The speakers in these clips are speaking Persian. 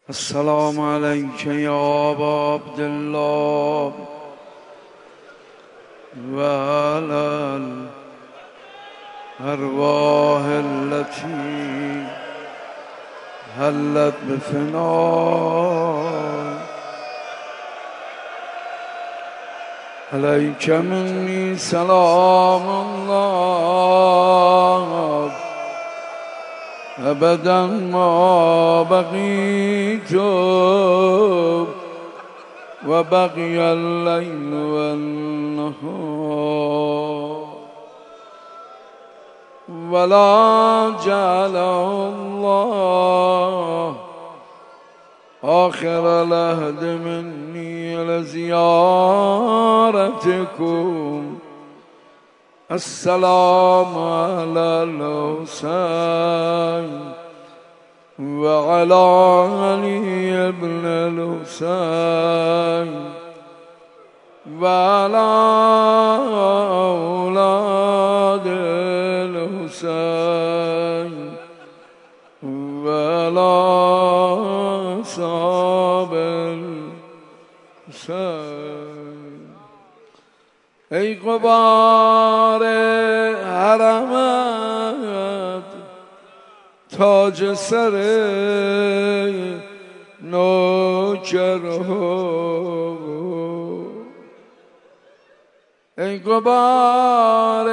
السلام عليك يا أبا عبد الله وعلى الأرواح التي هلت بفناء عليك مني سلام الله أبدا ما بقيت وبقي الليل والنهار ولا جعل الله آخر العهد مني لزيارتكم. السلام على الحسين وعلى علي بن الحسين وعلى أولاد الحسين وعلى أصحاب الحسين. ای غبار حرمت تاج سر نوکرها، ای غبار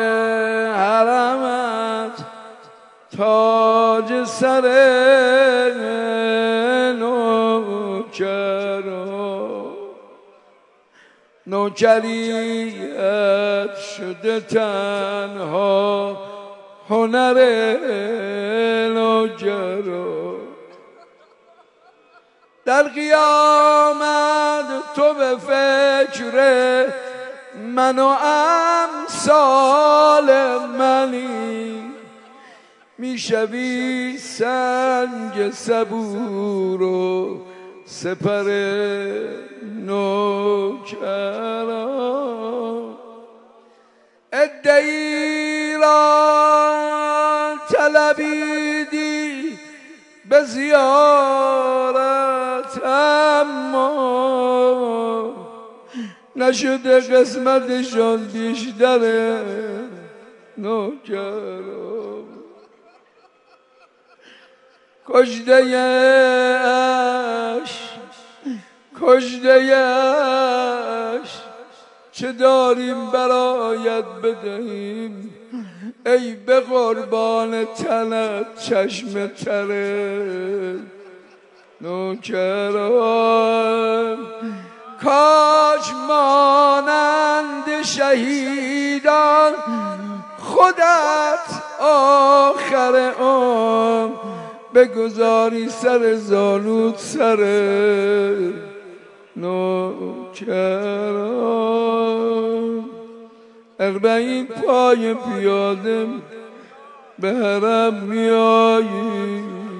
حرمت تاج سر نوکرها، نوکریت شده تنها هنر نوکرها. در قیامت تو به فکر من و امثال منی، میشوی سنگ صبور و سپر نوکران. ادعی را طلبیدی به زیارت اما نشده قسمتشان بیشتر نوکران. کشته‌اش چه داریم برایت بدهیم، ای به قربان تنت چشم تره نوکران. کاش مانند شهیدان خودت آخر عمر بگذاری سر زانوت سر نوکران. 40 پای پیاده به حرم میایی،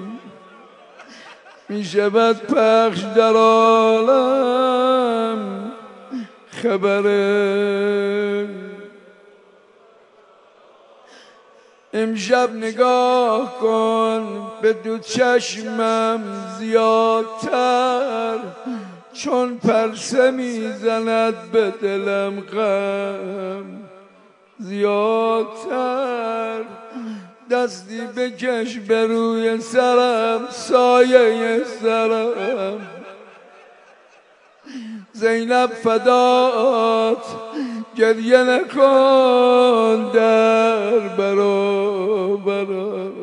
میشود پخش در عالم خبره. امشب نگاه کن به دو چشمم زیادتر، چون پرسه میزند به دلم غم زیادتر. دستی بکش به روی سرم سایه سرم، زینب فدات گریه نکن در برابرم.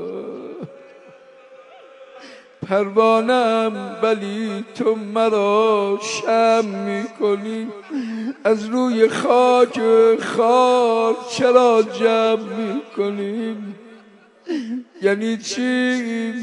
پروانم ولی تو مرا شمع میکنی، از روی خاک خار چرا جمع میکنی؟ یعنی چی؟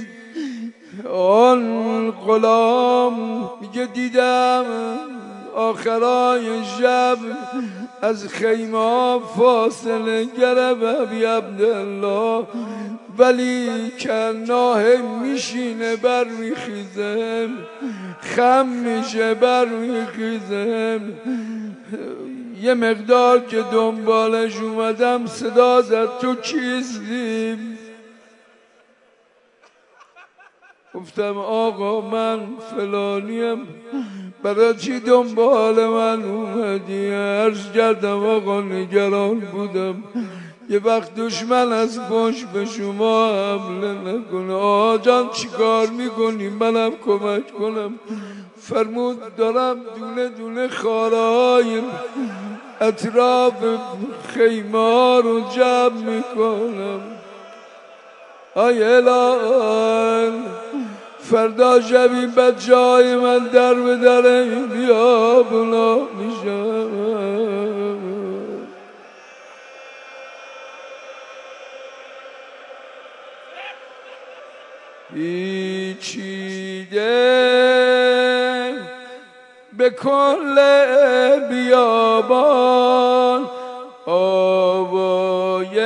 آن غلام میگه دیدم آخرای شب از خیمه فاصله گرفت ابی عبدالله، ولی کناه میشینه بر میخیزم، خم میشه بر میخیزم. یه مقدار که دنبالش اومدم صدا زد تو کیستی؟ گفتم آقا من فلانیم، برای چی دنبال من اومدی؟ عرض کردم آقا نگران بودم یه وقت دشمن از پشت به شما حمله نکنه. آقا جان چی کار میکنی؟ منم کمک کنم. فرمود دارم دونه دونه خارهای اطراف خیمه ها رو جمع میکنم. آی الهی فردا شبی بچه های من در به در این بیابونا میشم. پیچیده به کل بیابان آوای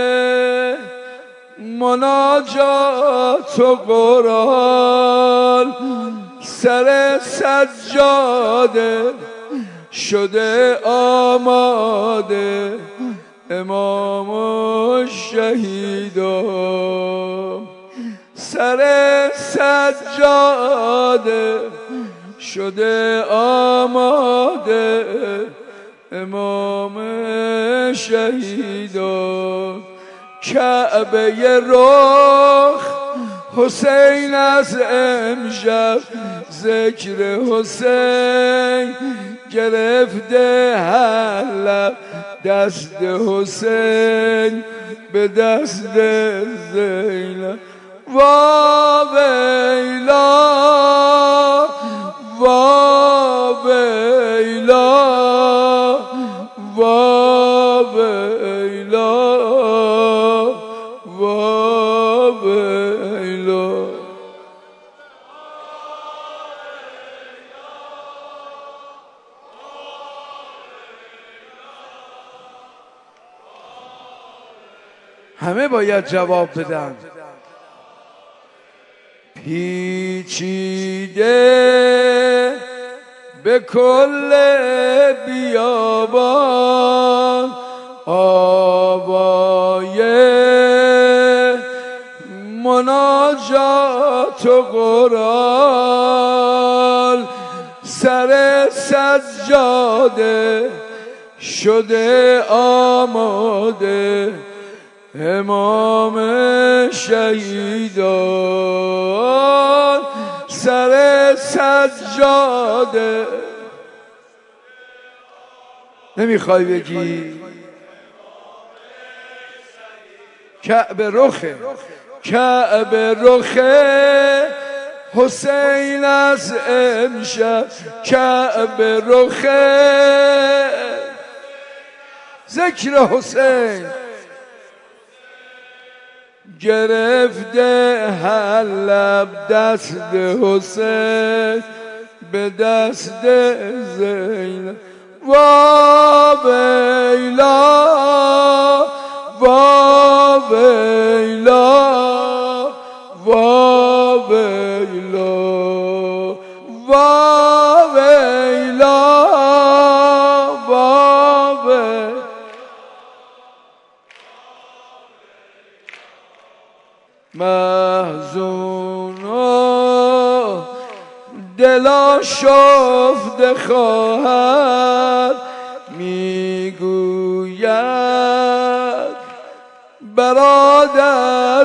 مناجات و قرآن، سر سجاده شده آماده امام و شهیدان. سر سجاده شده آماده امام شهیدان. کعبه رخ حسین از امشب ذکر حسین گرفته هر لب، دست حسین به دست زینب. وا ویلا وا ویلا وا ویلا وا ویلا. همه باید جواب بدن. پیچیده به کل بیابان آوای مناجات و قرآن، سر سجاده شده آماده امام شهیدان. سر سجاده نمیخوای بگی؟ کعبه رخه کعبه رخه حسین از امشب، کعبه رخه ذکر حسین گرفته هر لب، دست حسین به دست زینب. وا ویلا وا ویلا وا ویلا وا ویلا وا ویلا. محزون و دلا شفته خواهد میگوید برادر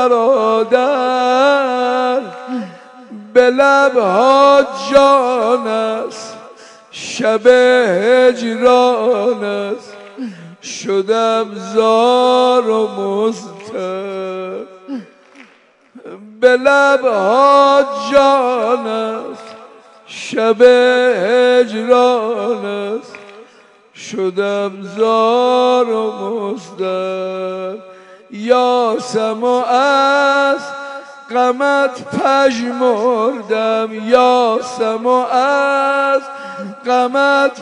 برادر، به لبها جان است شب هجران است، شدم زار و مضطر. به لبها جان است شب هجران است، شدم زار و مضطر. یاسم و از غمت پژمردم، یاسم و از غمت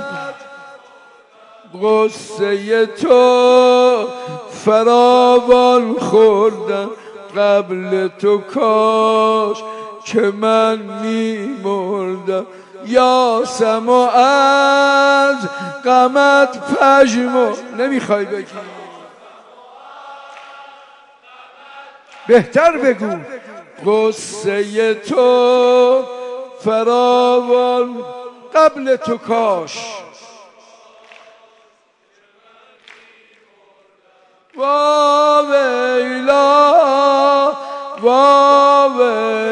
غصه تو فراوان خوردم. قبل تو کاش که من میمردم. یاسم و از غمت پژمردم. نمیخوای بگی؟ بهتر بگو. قصه تو فراوان قبل تو کاش. وا ویلا وا